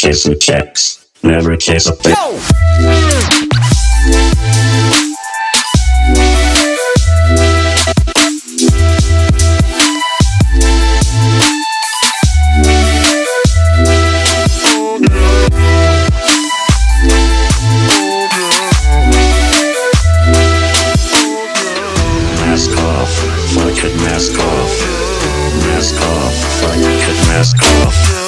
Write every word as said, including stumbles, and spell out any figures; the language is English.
chasing checks, never chase a pick. Mask off, fuck it, mask off. Mask off, fuck it, mask off.